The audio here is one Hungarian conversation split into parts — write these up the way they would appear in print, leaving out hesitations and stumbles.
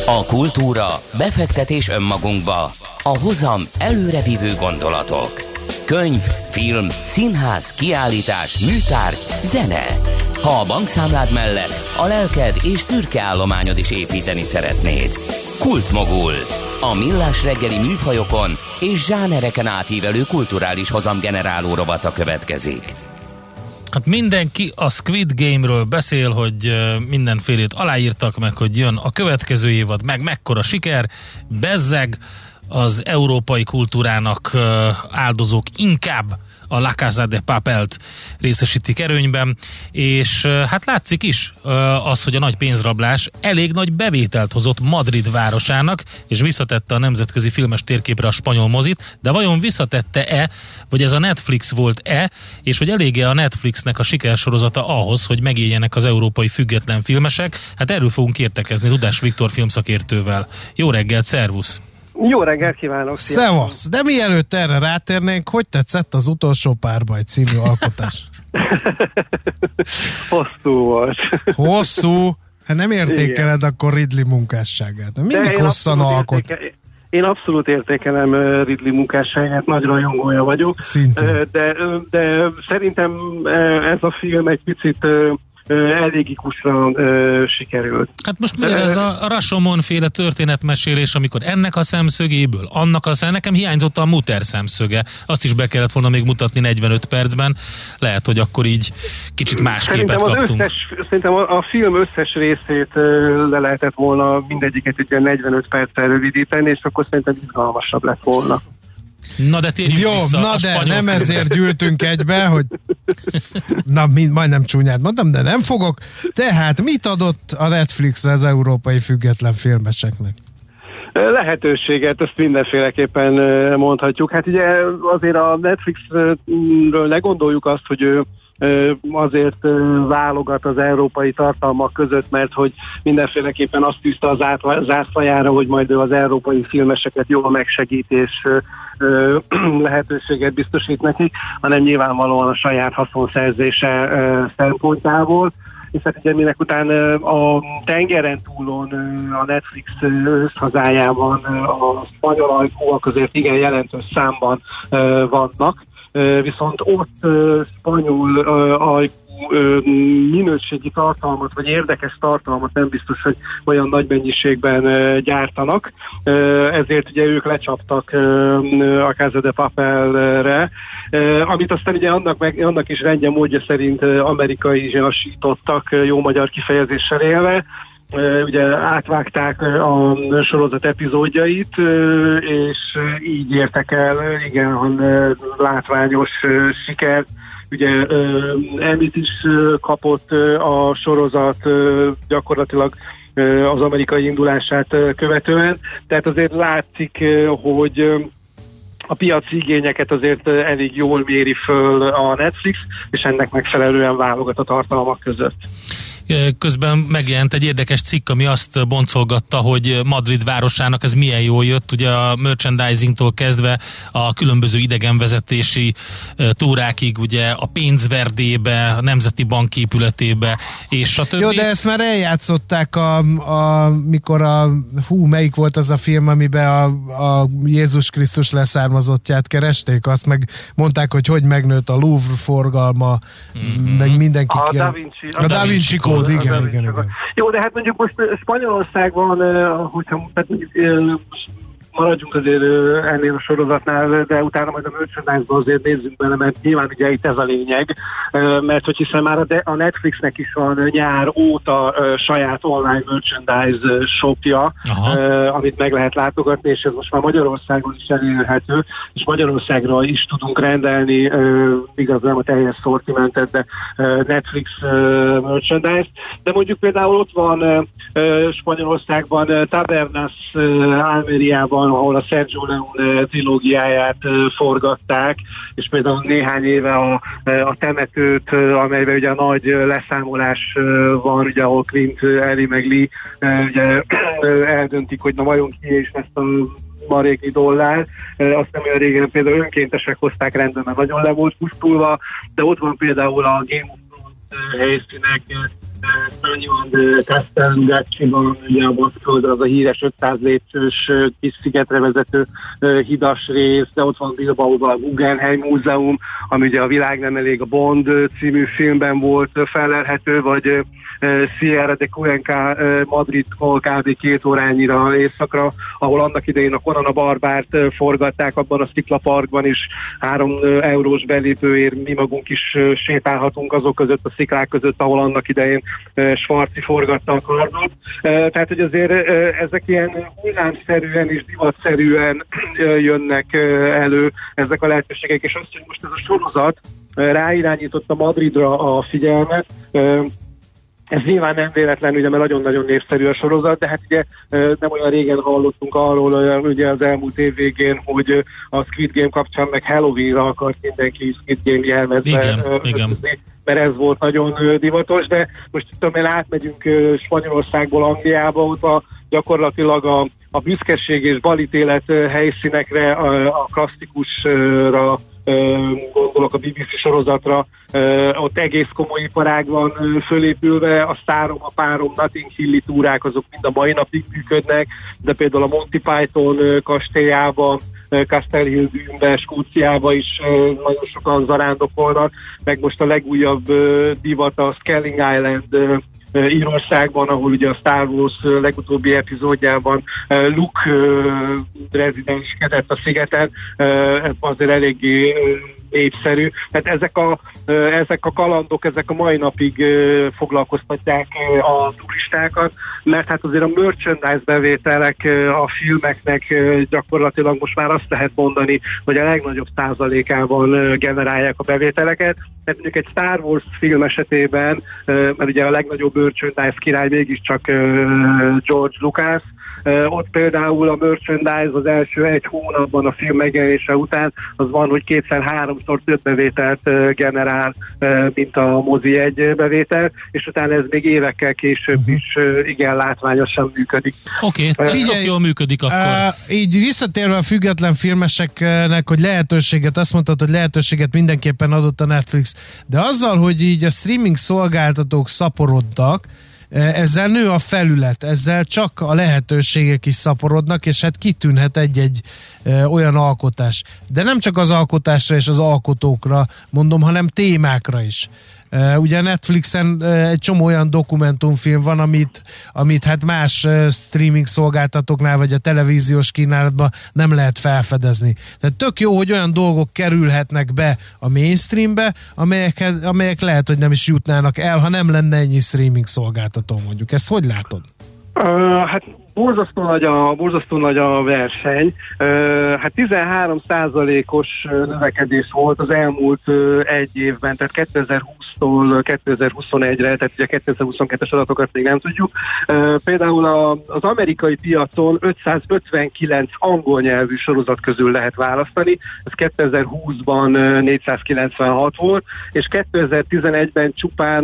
A kultúra, befektetés önmagunkba, a hozam előrevívő gondolatok. Könyv, film, színház, kiállítás, műtárgy, zene. Ha a bankszámlád mellett a lelked és szürke állományod is építeni szeretnéd. Kultmogul. A millás reggeli műfajokon és zsánereken átívelő kulturális hozamgeneráló rovata következik. Hát mindenki a Squid Game-ről beszél, hogy mindenfélét aláírtak meg, hogy jön a következő évad, meg mekkora siker, bezzeg az európai kultúrának áldozók inkább a La Casa de Papelt részesítik előnyben, és hát látszik is az, hogy a nagy pénzrablás elég nagy bevételt hozott Madrid városának, és visszatette a nemzetközi filmes térképre a spanyol mozit, de vajon visszatette-e, vagy ez a Netflix volt-e, és hogy elég-e a Netflixnek a sikersorozata ahhoz, hogy megéljenek az európai független filmesek? Hát erről fogunk értekezni Dudás Viktor filmszakértővel. Jó reggelt, szervusz! Jó reggelt kívánok! Szevasz! De mielőtt erre rátérnénk, hogy tetszett az Utolsó párbaj című alkotás? Hosszú volt. Hosszú? Hát nem értékeled igen. Akkor Ridley munkásságát. Mindig hosszan alkot. Én abszolút értékelem Ridley munkásságát, nagy rajongója vagyok. De szerintem ez a film egy picit elégikusra sikerült. Hát most miért ez a Rashomon-féle történetmesélés, amikor ennek a szemszögéből, annak a nekem hiányzott a Muter szemszöge. Azt is be kellett volna még mutatni 45 percben. Lehet, hogy akkor így kicsit más képet kaptunk. Szerintem a film összes részét le lehetett volna mindegyiket ugye 45 perccel rövidíteni, és akkor szerintem izgalmasabb lett volna. Na de térjünk vissza a spanyol nem filmre. Ezért gyűltünk egybe, hogy majdnem csúnyát mondtam, de nem fogok. Tehát mit adott a Netflix az európai független filmeseknek? Lehetőséget, ezt mindenféleképpen mondhatjuk. Hát ugye azért a Netflixről ne gondoljuk azt, hogy ő azért válogat az európai tartalmak között, mert hogy mindenféleképpen azt tűzte az zászlajára, hogy majd ő az európai filmeseket jól megsegít és lehetőséget biztosít neki, hanem nyilvánvalóan a saját haszonszerzése szempontjából. És hát ugye minek után a tengeren túlon a Netflix összhazájában a spanyol ajkúak azért igen jelentős számban vannak, viszont ott spanyol ajkú minőségi tartalmat, vagy érdekes tartalmat nem biztos, hogy olyan nagy mennyiségben gyártanak. Ezért ugye ők lecsaptak a Casa de Papelre, amit aztán ugye annak is rendje módja szerint amerikaisítottak, jó magyar kifejezéssel élve. Ugye átvágták a sorozat epizódjait, és így értek el igen látványos sikert. Ugye Emmy-t is kapott a sorozat gyakorlatilag az amerikai indulását követően, tehát azért látszik, hogy a piaci igényeket azért elég jól méri föl a Netflix, és ennek megfelelően válogat a tartalmak között. Közben megjelent egy érdekes cikk, ami azt boncolgatta, hogy Madrid városának ez milyen jól jött, ugye a merchandisingtól kezdve a különböző idegenvezetési túrákig, ugye a pénzverdébe, a Nemzeti Bank épületébe, és a többi. Jó, de ezt már eljátszották, mikor melyik volt az a film, amiben a Jézus Krisztus leszármazottját keresték, azt meg mondták, hogy megnőtt a Louvre forgalma, meg mindenki. A Da Vinci Code. Igen. Jó, de hát mondjuk most Spanyolországban, hogyha maradjunk azért ennél a sorozatnál, de utána majd a merchandise-ban azért nézzünk bele, mert nyilván ugye itt ez a lényeg, mert hogy hiszen már a Netflixnek is van nyár óta saját online merchandise shopja, amit meg lehet látogatni, és ez most már Magyarországon is elérhető, és Magyarországra is tudunk rendelni, igaz nem a teljes szortimentet, de Netflix merchandise, de mondjuk például ott van Spanyolországban Tabernas Almeriában, ahol a Sergio Leone trilógiáját forgatták, és például néhány éve a temetőt, amelyben ugye a nagy leszámolás van, ugye ahol Clint, Ellie meg Lee ugye eldöntik, hogy na vajon ki és ezt a maréknyi dollár, azt nem olyan régen például önkéntesek hozták rendben, mert nagyon le volt pusztulva, de ott van például a Game of Thrones helyszínek, Castelgacciban, ugye a Baszkföldön az a híres 500 lépcsős kis szigetre vezető hidas rész, de ott van Bilbaóban a Guggenheim Múzeum, ami ugye a Világ nem elég a Bond című filmben volt felelhető, vagy Sierra de Cuenca Madridtól kb. 2 órányira északra, ahol annak idején a Conan Barbárt forgatták, abban a sziklaparkban is 3 eurós belépőért mi magunk is sétálhatunk azok között, a sziklák között, ahol annak idején Schwarzi forgatta a Kardot. Tehát, hogy azért ezek ilyen hullámszerűen és divatszerűen jönnek elő ezek a lehetőségek, és azt, hogy most ez a sorozat ráirányította Madridra a figyelmet. Ez nyilván nem véletlen, ugye, mert nagyon-nagyon népszerű a sorozat, de hát ugye nem olyan régen hallottunk arról ugye az elmúlt év végén, hogy a Squid Game kapcsán meg Halloween-ra akart mindenki Squid Game jelmezbe ötözni, mert ez volt nagyon divatos, de most tudom, átmegyünk Spanyolországból Angliába, ott gyakorlatilag a büszkeség és balítélet helyszínekre, a klasszikusra gondolok, a BBC sorozatra, ott egész komoly iparág van fölépülve, a Sztárom, a Párom, Notting Hilli túrák, azok mind a mai napig működnek, de például a Monty Python kastélyában, Castle Hill Dune-be, Skóciába is nagyon sokan zarándokolnak, meg most a legújabb divat a Skelling Island Írországban, ahol ugye a Star Wars legutóbbi epizódjában Luke rezidenskedett a szigeten, ez azért eléggé népszerű. Tehát ezek a kalandok, ezek a mai napig foglalkoztatják a turistákat, mert hát azért a merchandise bevételek a filmeknek gyakorlatilag most már azt lehet mondani, hogy a legnagyobb százalékában generálják a bevételeket. Tehát mondjuk egy Star Wars film esetében, mert ugye a legnagyobb merchandise király mégiscsak George Lucas, ott például a merchandise az első 1 hónapban a film megjelenése után az van, hogy 2-3-szor több bevételt generál, mint a mozi egy bevétel, és utána ez még évekkel később is igen látványosan működik. Oké, ez jól működik akkor. Így visszatérve a független filmeseknek, hogy lehetőséget, azt mondtad, hogy lehetőséget mindenképpen adott a Netflix, de azzal, hogy így a streaming szolgáltatók szaporodtak, ezzel nő a felület, ezzel csak a lehetőségek is szaporodnak, és hát kitűnhet egy-egy olyan alkotás. De nem csak az alkotásra és az alkotókra mondom, hanem témákra is. Ugye Netflixen egy csomó olyan dokumentumfilm van, amit hát más streaming szolgáltatóknál vagy a televíziós kínálatban nem lehet felfedezni. Tehát tök jó, hogy olyan dolgok kerülhetnek be a mainstreambe, amelyek lehet, hogy nem is jutnának el, ha nem lenne ennyi streaming szolgáltató, mondjuk. Ezt hogy látod? Hát borzasztó nagy a verseny. Hát 13%-os növekedés volt az elmúlt 1 évben, tehát 2020-tól 2021-re, tehát ugye 2022-es adatokat még nem tudjuk. Például az amerikai piacon 559 angol nyelvű sorozat közül lehet választani, ez 2020-ban 496 volt, és 2011-ben csupán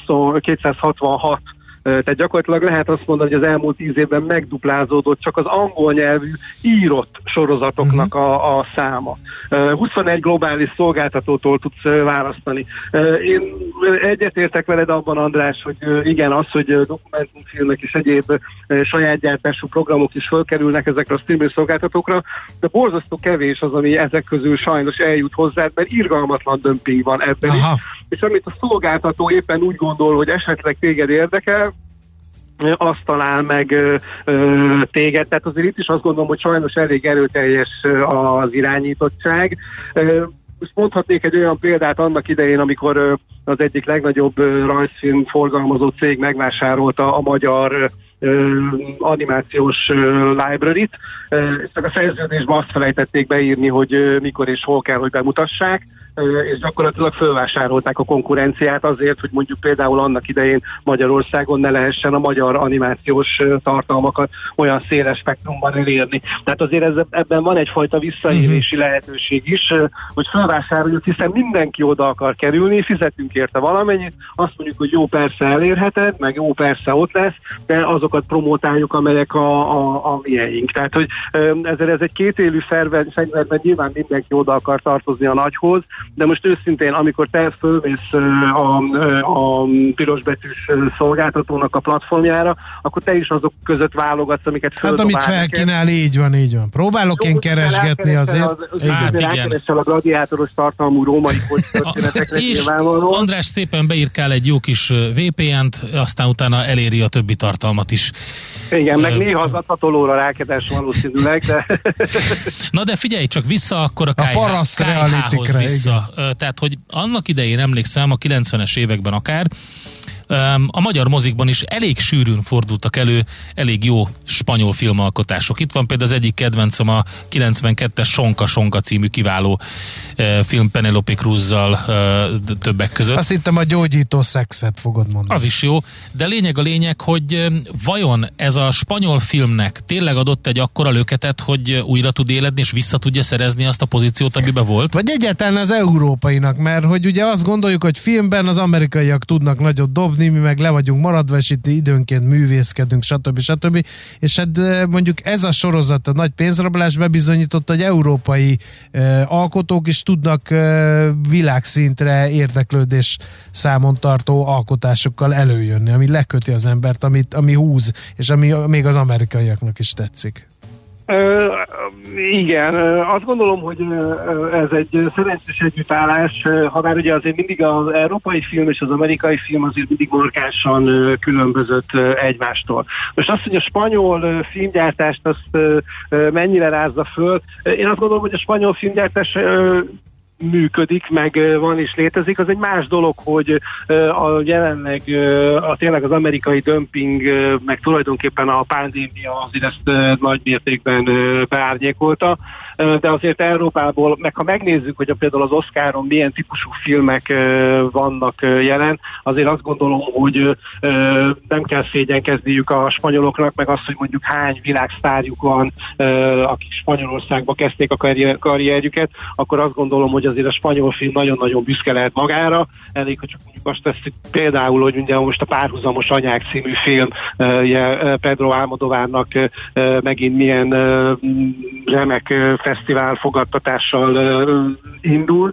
266. Tehát gyakorlatilag lehet azt mondani, hogy az elmúlt 10 évben megduplázódott csak az angol nyelvű írott sorozatoknak a száma. 21 globális szolgáltatótól tudsz választani. Én egyetértek veled abban, András, hogy igen, az, hogy dokumentumfilmek és egyéb saját gyártású programok is fölkerülnek ezekre a streaming szolgáltatókra, de borzasztó kevés az, ami ezek közül sajnos eljut hozzá, mert irgalmatlan dömping van ebben is. És amit a szolgáltató éppen úgy gondol, hogy esetleg téged érdekel, azt talál meg téged. Tehát azért itt is azt gondolom, hogy sajnos elég erőteljes az irányítottság. Most mondhatnék egy olyan példát annak idején, amikor az egyik legnagyobb rajzfilm forgalmazó cég megvásárolta a magyar animációs library-t, és a szerződésben azt felejtették beírni, hogy mikor és hol kell, hogy bemutassák, és gyakorlatilag fölvásárolták a konkurenciát azért, hogy mondjuk például annak idején Magyarországon ne lehessen a magyar animációs tartalmakat olyan széles spektrumban elérni. Tehát azért ebben van egyfajta visszaélési lehetőség is, hogy felvásároljuk, hiszen mindenki oda akar kerülni, fizetünk érte valamennyit, azt mondjuk, hogy jó, persze elérheted, meg jó, persze ott lesz, de azokat promotáljuk, amelyek a mieink. Tehát, hogy ez egy kétélű fegyverben nyilván mindenki oda akar tartozni a nagyhoz, de most őszintén, amikor te fölmész a pirosbetűs szolgáltatónak a platformjára, akkor te is azok között válogatsz, amiket földobál. Hát amit felkínál, így van. Próbálok én keresgetni azért. Rákeressel a gladiátoros tartalmú római történetekre nyilvánvalóan. András szépen beírkál egy jó kis VPN-t, aztán utána eléri a többi tartalmat is. Igen, meg néha az atatolóra rákedés valószínűleg, de... Na de figyelj csak vissza akkor a KH-hoz vissza. Tehát, hogy annak idején emlékszem, a 90-es években akár, a magyar mozikban is elég sűrűn fordultak elő elég jó spanyol filmalkotások. Itt van például az egyik kedvencem, a 92-es Sonka című kiváló film Penelope Cruzzal többek között. Azt hittem a gyógyító szexet fogod mondani. Az is jó, de lényeg, hogy vajon ez a spanyol filmnek tényleg adott egy akkora löketet, hogy újra tud éledni, és vissza tudja szerezni azt a pozíciót, amiben volt? Vagy egyáltalán az európainak, mert hogy ugye azt gondoljuk, hogy filmben az amerikaiak tudnak nagyot dobni, mi meg le vagyunk maradva, és itt időnként művészkedünk, stb. És hát mondjuk ez a sorozat, a nagy pénzrablás bebizonyította, hogy európai alkotók is tudnak világszintre érdeklődés számon tartó alkotásokkal előjönni, ami leköti az embert, ami húz, és ami még az amerikaiaknak is tetszik. Igen, azt gondolom, hogy ez egy szerencsés együttállás, ha már ugye azért mindig az európai film és az amerikai film azért mindig markánsan különbözött egymástól. Most azt, hogy a spanyol filmgyártást azt mennyire rázza föl, én azt gondolom, hogy a spanyol filmgyártás működik, meg van és létezik. Az egy más dolog, hogy a jelenleg tényleg az amerikai dömping, meg tulajdonképpen a pandémia azért ezt nagy mértékben beárnyékolta, de azért Európából, meg ha megnézzük, hogy például az Oscaron milyen típusú filmek vannak jelen, azért azt gondolom, hogy nem kell szégyenkezniük a spanyoloknak, meg azt, hogy mondjuk hány világsztárjuk van, akik Spanyolországba kezdték a karrierjüket, akkor azt gondolom, hogy azért a spanyol film nagyon-nagyon büszke lehet magára. Elég, hogy csak mondjuk azt teszik például, hogy ugye most a Párhuzamos anyák című film Pedro Almodóvárnak megint milyen remek fesztivál fogadtatással indult.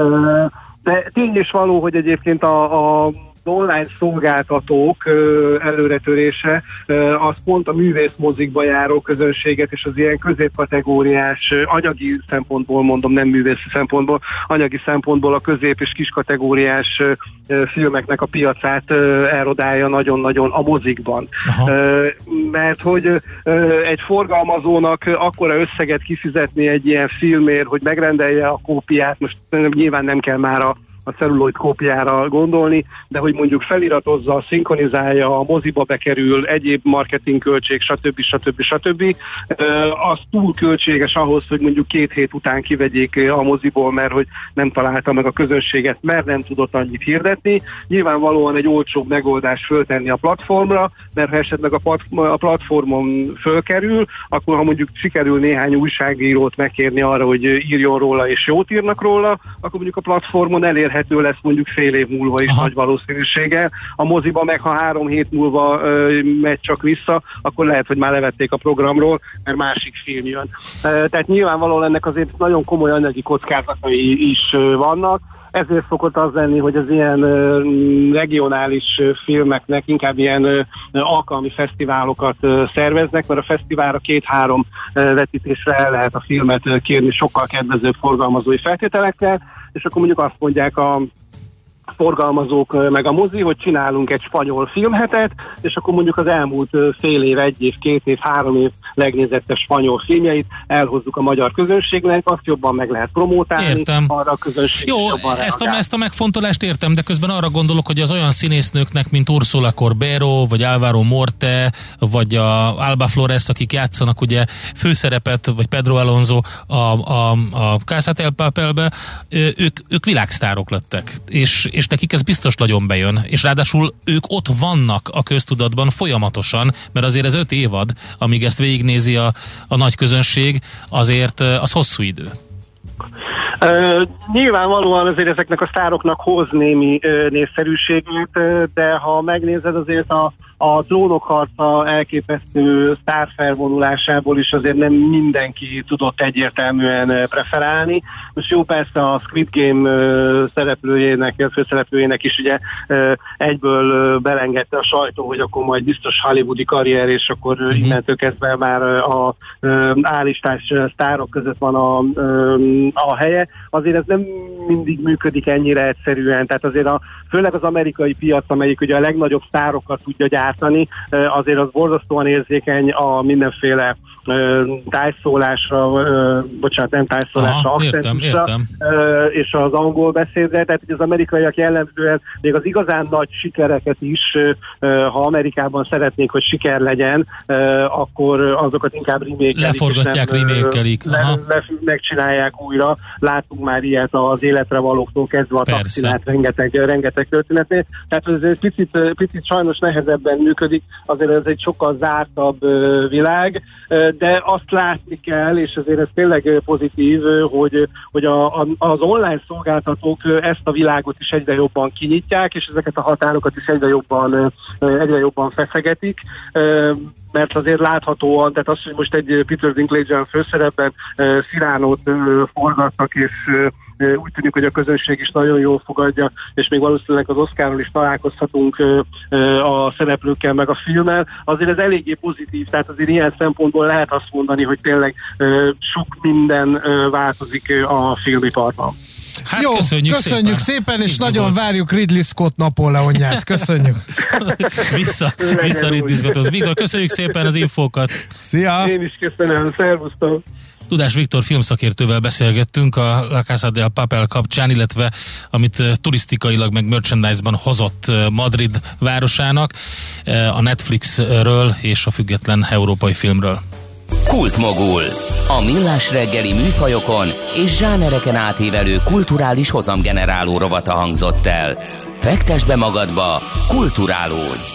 De tény és való, hogy egyébként a online szolgáltatók előretörése az pont a művészmozikba járó közönséget és az ilyen középkategóriás, anyagi szempontból mondom, nem művészi szempontból, anyagi szempontból a közép- és kiskategóriás filmeknek a piacát erodálja nagyon-nagyon a mozikban. Mert hogy egy forgalmazónak akkora összeget kifizetni egy ilyen filmért, hogy megrendelje a kópiát, most nyilván nem kell már a celluloid kópiára gondolni, de hogy mondjuk feliratozza, szinkronizálja, a moziba bekerül, egyéb marketingköltség, stb. Az túl költséges ahhoz, hogy mondjuk 2 hét után kivegyék a moziból, mert hogy nem találta meg a közönséget, mert nem tudott annyit hirdetni. Nyilvánvalóan egy olcsóbb megoldás föltenni a platformra, mert ha esetleg a platformon fölkerül, akkor ha mondjuk sikerül néhány újságírót megkérni arra, hogy írjon róla és jót írnak róla, akkor mondjuk a platformon elérhető lesz mondjuk fél év múlva is nagy valószínűséggel. A moziba meg, ha 3 hét múlva megy csak vissza, akkor lehet, hogy már levették a programról, mert másik film jön. Tehát nyilvánvalóan ennek azért nagyon komoly anyagi kockázatai is vannak. Ezért szokott az lenni, hogy az ilyen regionális filmeknek inkább ilyen alkalmi fesztiválokat szerveznek, mert a fesztiválra 2-3 vetítésre el lehet a filmet kérni sokkal kedvezőbb forgalmazói feltételekkel, és akkor mondjuk azt mondják a forgalmazók meg a mozi, hogy csinálunk egy spanyol filmhetet, és akkor mondjuk az elmúlt fél év, 1 év, 2 év, 3 év legnézettebb spanyol filmjeit elhozzuk a magyar közönségnek, azt jobban meg lehet promótálni, értem. Arra a közönség jó, jobban reagál. ezt a megfontolást értem, de közben arra gondolok, hogy az olyan színésznőknek, mint Ursula Corbero, vagy Álvaro Morte, vagy a Alba Flores, akik játszanak ugye főszerepet, vagy Pedro Alonso a Casa del Papelbe, ők világsztárok lettek, és nekik ez biztos nagyon bejön, és ráadásul ők ott vannak a köztudatban folyamatosan, mert azért ez 5 évad, amíg ezt végignézi a nagy közönség, azért az hosszú idő. Nyilvánvalóan azért ezeknek a sztároknak hoz némi népszerűségét, de ha megnézed azért a Trónok harca elképesztő sztárfelvonulásából is azért nem mindenki tudott egyértelműen preferálni. Most jó, persze a Squid Game főszereplőjének is ugye egyből belengedte a sajtó, hogy akkor majd biztos hollywoodi karrier, és akkor innentől kezdve már a állistás sztárok között van a helye. Azért ez nem mindig működik ennyire egyszerűen, tehát azért főleg az amerikai piac, amelyik ugye a legnagyobb sztárokat tudja gyártani, azért az borzasztóan érzékeny a mindenféle tájszólásra, nem tájszólásra, akcentusra, és az angol beszédre, tehát az amerikaiak jellemzően még az igazán nagy sikereket is, ha Amerikában szeretnék, hogy siker legyen, akkor azokat inkább remake-elik. Leforgatják, remake-elik. Megcsinálják újra. Láttunk már ilyet az Életre valóktól kezdve a Taxinát, rengeteg történetnél. Tehát ez picit sajnos nehezebben működik, azért ez egy sokkal zártabb világ, de azt látni kell, és azért ez tényleg pozitív, hogy az online szolgáltatók ezt a világot is egyre jobban kinyitják, és ezeket a határokat is egyre jobban feszegetik, mert azért láthatóan, tehát az, hogy most egy Peter Dinklage főszerepben Cyránót forgattak, és úgy tűnik, hogy a közönség is nagyon jól fogadja, és még valószínűleg az Oscarról is találkozhatunk a szereplőkkel meg a filmmel. Azért ez eléggé pozitív, tehát azért ilyen szempontból lehet azt mondani, hogy tényleg sok minden változik a filmiparban. Hát jó, köszönjük szépen, és nagyon várjuk Ridley Scott Napóleonját. Köszönjük. Vissza Ridley Scotthoz. Viktor, köszönjük szépen az infókat. Szia! Én is köszönöm, szervusztok! Tudás Viktor filmszakértővel beszélgettünk a La Casa del Papel kapcsán, illetve amit turisztikailag meg merchandise-ban hozott Madrid városának, a Netflixről és a független európai filmről. Kultmogul. A millás reggeli műfajokon és zsánereken átívelő kulturális hozamgeneráló rovata hangzott el. Fektesd be magadba, kulturálódj!